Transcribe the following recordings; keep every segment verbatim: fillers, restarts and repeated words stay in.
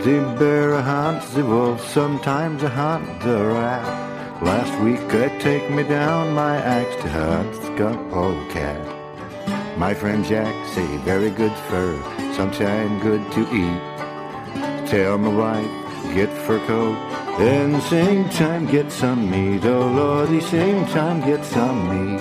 The bear hunts the wolf, sometimes I hunt the rat. Last week I take me down my axe to hunt the skunk polecat. My friend Jack say very good fur, sometime good to eat. Tell my wife, get fur coat, and same time get some meat. Oh Lordy, same time get some meat.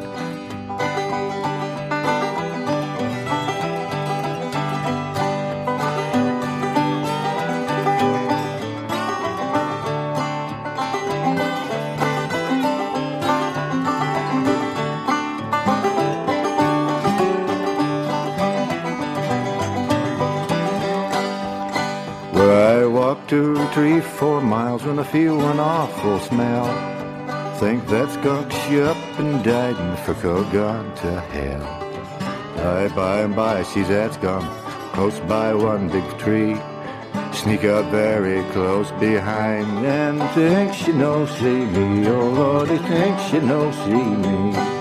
Well, I walked two, three, four miles when I feel an awful smell. Think that skunk she up and died and the fur coat gone to hell. I by and by sees that skunk close by one big tree. Sneak up very close behind and think she no see me. Oh Lordy, think she no see me.